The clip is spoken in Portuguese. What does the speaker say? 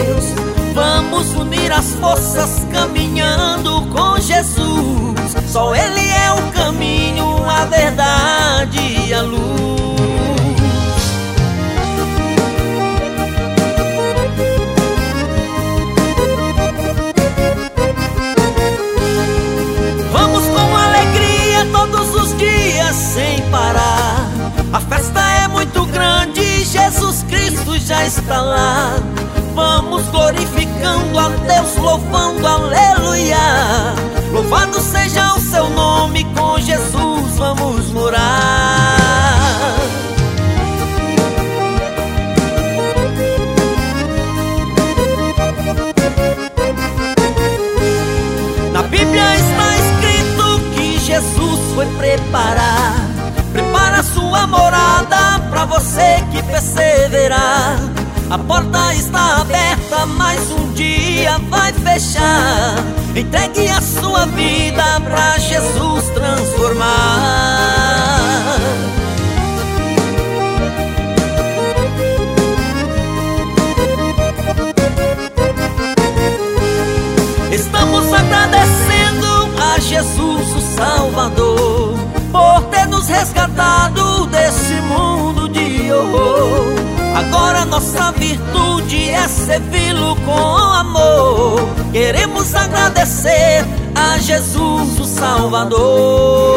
Deus. Vamos unir as forças caminhando com Jesus. Só Ele é o caminho, a verdade e a luz. Vamos com alegria todos os dias sem parar. A festa é muito grande, Jesus Cristo já está lá. Vamos glorificando a Deus, louvando, aleluia. Louvado seja o seu nome, com Jesus vamos morar. Na Bíblia está escrito que Jesus foi prepara sua morada pra você que perseverar. A porta está aberta, mas um dia vai fechar. Entregue a sua vida pra Jesus transformar. Estamos agradecendo a Jesus, o Salvador, por ter nos resgatado desse mundo de horror. Agora nossa virtude é servi-lo com amor. Queremos agradecer a Jesus, o Salvador.